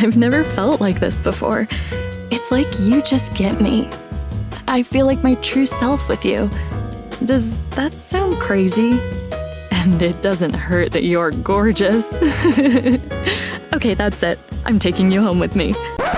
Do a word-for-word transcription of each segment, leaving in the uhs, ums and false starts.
I've never felt like this before. It's like you just get me. I feel like my true self with you. Does that sound crazy? And it doesn't hurt that you're gorgeous. Okay, that's it. I'm taking you home with me.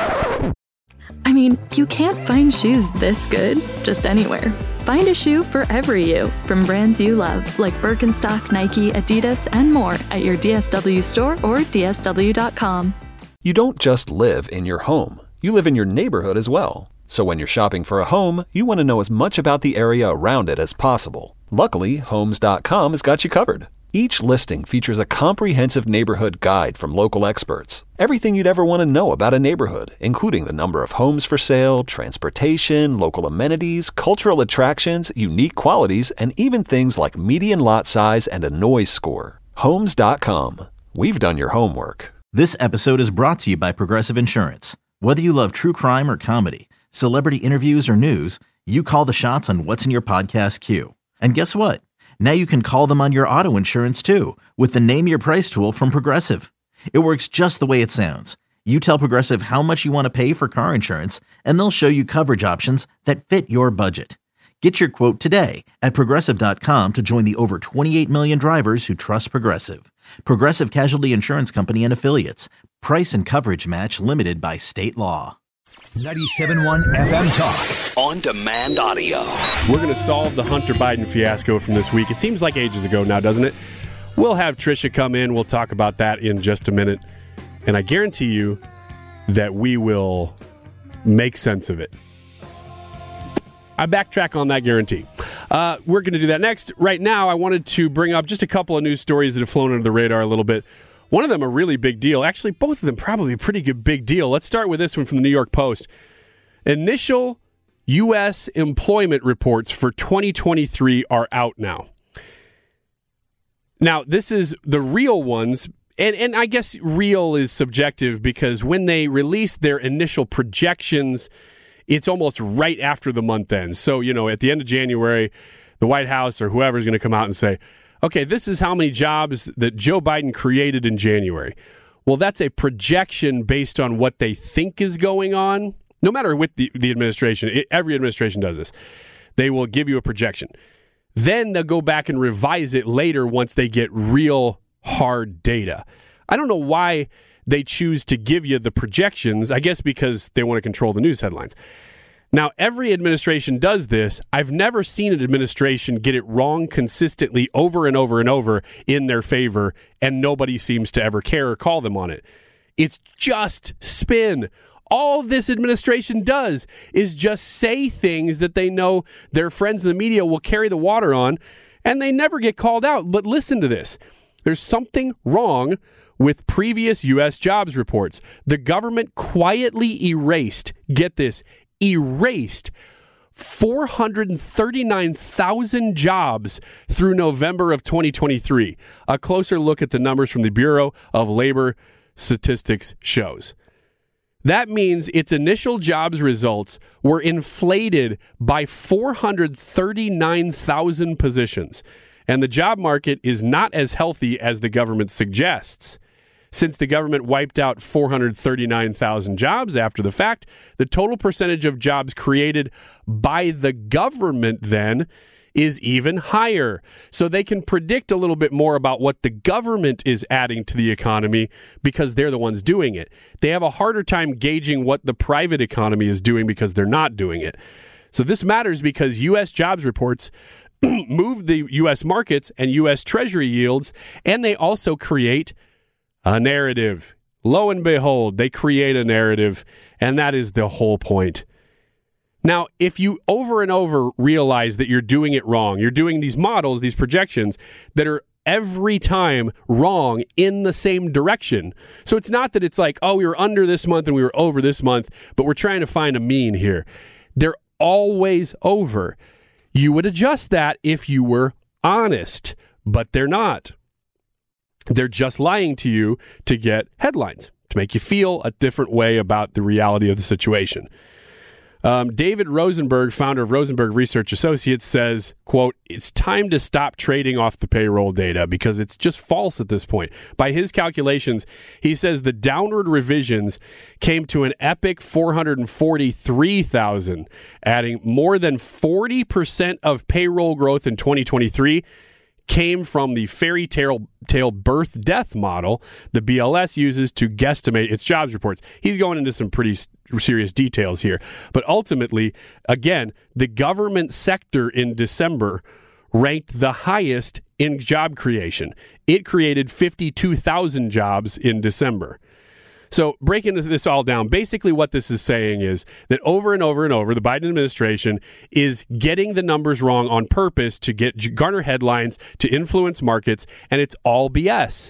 I mean, you can't find shoes this good just anywhere. Find a shoe for every you from brands you love, like Birkenstock, Nike, Adidas, and more at your D S W store or D S W dot com. You don't just live in your home. You live in your neighborhood as well. So when you're shopping for a home, you want to know as much about the area around it as possible. Luckily, Homes dot com has got you covered. Each listing features a comprehensive neighborhood guide from local experts. Everything you'd ever want to know about a neighborhood, including the number of homes for sale, transportation, local amenities, cultural attractions, unique qualities, and even things like median lot size and a noise score. Homes dot com. We've done your homework. This episode is brought to you by Progressive Insurance. Whether you love true crime or comedy, celebrity interviews or news, you call the shots on what's in your podcast queue. And guess what? Now you can call them on your auto insurance too with the Name Your Price tool from Progressive. It works just the way it sounds. You tell Progressive how much you want to pay for car insurance, and they'll show you coverage options that fit your budget. Get your quote today at Progressive dot com to join the over twenty-eight million drivers who trust Progressive. Progressive Casualty Insurance Company and Affiliates. Price and coverage match limited by state law. ninety-seven point one F M Talk. On demand audio. We're going to solve the Hunter Biden fiasco from this week. It seems like ages ago now, doesn't it? We'll have Tricia come in. We'll talk about that in just a minute. And I guarantee you that we will make sense of it. I backtrack on that guarantee. Uh, we're going to do that next. Right now, I wanted to bring up just a couple of news stories that have flown under the radar a little bit. One of them a really big deal. Actually, both of them probably a pretty good big deal. Let's start with this one from the New York Post. Initial U S employment reports for twenty twenty-three are out now. Now, this is the real ones, and, and I guess real is subjective because when they release their initial projections, it's almost right after the month ends. So, you know, at the end of January, the White House or whoever is going to come out and say, okay, this is how many jobs that Joe Biden created in January. Well, that's a projection based on what they think is going on. No matter with the, the administration, it, every administration does this. They will give you a projection. Then they'll go back and revise it later once they get real hard data. I don't know why they choose to give you the projections. I guess because they want to control the news headlines. Now, every administration does this. I've never seen an administration get it wrong consistently over and over and over in their favor, and nobody seems to ever care or call them on it. It's just spin. All this administration does is just say things that they know their friends in the media will carry the water on, and they never get called out. But listen to this. There's something wrong with previous U S jobs reports. The government quietly erased, get this, erased four hundred thirty-nine thousand jobs through November of twenty twenty-three. A closer look at the numbers from the Bureau of Labor Statistics shows. That means its initial jobs results were inflated by four hundred thirty-nine thousand positions, and the job market is not as healthy as the government suggests. Since the government wiped out four hundred thirty-nine thousand jobs after the fact, the total percentage of jobs created by the government then is even higher. So they can predict a little bit more about what the government is adding to the economy because they're the ones doing it. They have a harder time gauging what the private economy is doing because they're not doing it. So this matters because U S jobs reports move the U S markets and U S Treasury yields, and they also create a narrative. Lo and behold, they create a narrative, and that is the whole point. Now, if you over and over realize that you're doing it wrong, you're doing these models, these projections that are every time wrong in the same direction. So it's not that it's like, oh, we were under this month and we were over this month, but we're trying to find a mean here. They're always over. You would adjust that if you were honest, but they're not. They're just lying to you to get headlines, to make you feel a different way about the reality of the situation. Um, David Rosenberg, founder of Rosenberg Research Associates, says, quote, it's time to stop trading off the payroll data because it's just false at this point. By his calculations, he says the downward revisions came to an epic four hundred forty-three thousand, adding more than forty percent of payroll growth in twenty twenty-three came from the fairy tale, tale birth death model the B L S uses to guesstimate its jobs reports. He's going into some pretty serious details here. But ultimately, again, the government sector in December ranked the highest in job creation. It created fifty-two thousand jobs in December. So breaking this all down, basically what this is saying is that over and over and over, the Biden administration is getting the numbers wrong on purpose to get garner headlines, to influence markets, and it's all B S.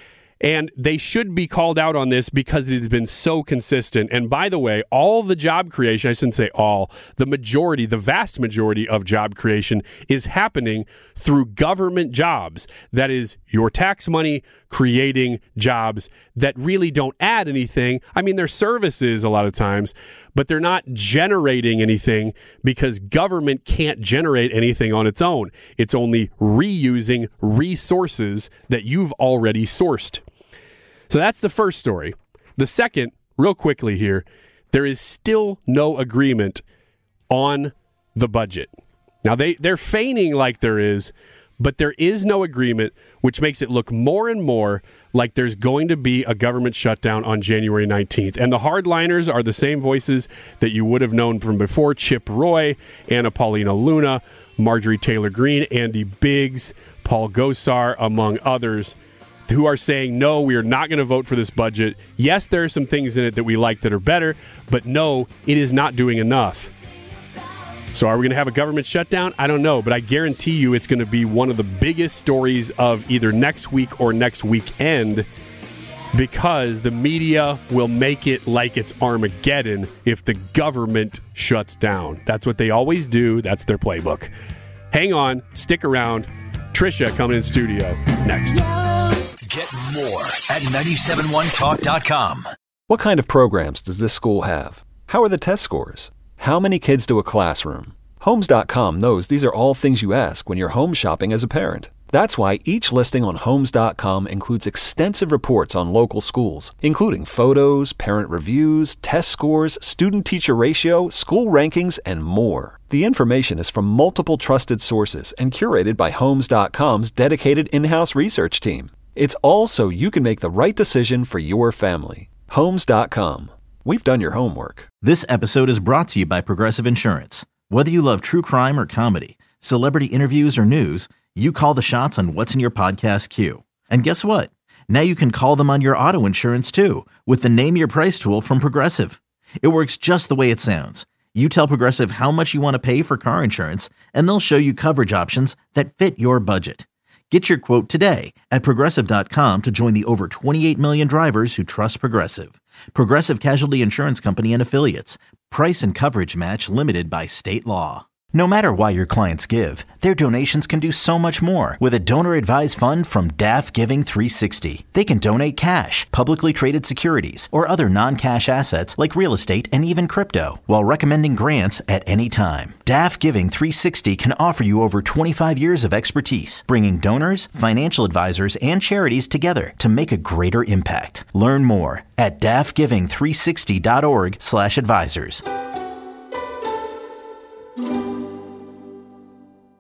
And they should be called out on this because it has been so consistent. And by the way, all the job creation, I shouldn't say all, the majority, the vast majority of job creation is happening through government jobs. That is your tax money creating jobs that really don't add anything. I mean, they're services a lot of times, but they're not generating anything because government can't generate anything on its own. It's only reusing resources that you've already sourced. So that's the first story. The second, real quickly here, there is still no agreement on the budget. Now, they, they're feigning like there is, but there is no agreement, which makes it look more and more like there's going to be a government shutdown on January nineteenth. And the hardliners are the same voices that you would have known from before: Chip Roy, Anna Paulina Luna, Marjorie Taylor Greene, Andy Biggs, Paul Gosar, among others, who are saying, no, we are not going to vote for this budget. Yes, there are some things in it that we like that are better, but no, it is not doing enough. So are we going to have a government shutdown? I don't know, but I guarantee you it's going to be one of the biggest stories of either next week or next weekend, because the media will make it like it's Armageddon if the government shuts down. That's what they always do. That's their playbook. Hang on, stick around. Trisha coming in studio next. Get more at nine seven one talk dot com. What kind of programs does this school have? How are the test scores? How many kids do a classroom? Homes dot com knows these are all things you ask when you're home shopping as a parent. That's why each listing on Homes dot com includes extensive reports on local schools, including photos, parent reviews, test scores, student-teacher ratio, school rankings, and more. The information is from multiple trusted sources and curated by Homes dot com's dedicated in-house research team. It's all so you can make the right decision for your family. Homes dot com. We've done your homework. This episode is brought to you by Progressive Insurance. Whether you love true crime or comedy, celebrity interviews or news, you call the shots on what's in your podcast queue. And guess what? Now you can call them on your auto insurance too with the Name Your Price tool from Progressive. It works just the way it sounds. You tell Progressive how much you want to pay for car insurance, and they'll show you coverage options that fit your budget. Get your quote today at Progressive dot com to join the over twenty-eight million drivers who trust Progressive. Progressive Casualty Insurance Company and Affiliates. Price and coverage match limited by state law. No matter why your clients give, their donations can do so much more with a donor-advised fund from D A F Giving three sixty. They can donate cash, publicly traded securities, or other non-cash assets like real estate and even crypto, while recommending grants at any time. D A F Giving three sixty can offer you over twenty-five years of expertise, bringing donors, financial advisors, and charities together to make a greater impact. Learn more at D A F giving three sixty dot org slash advisors.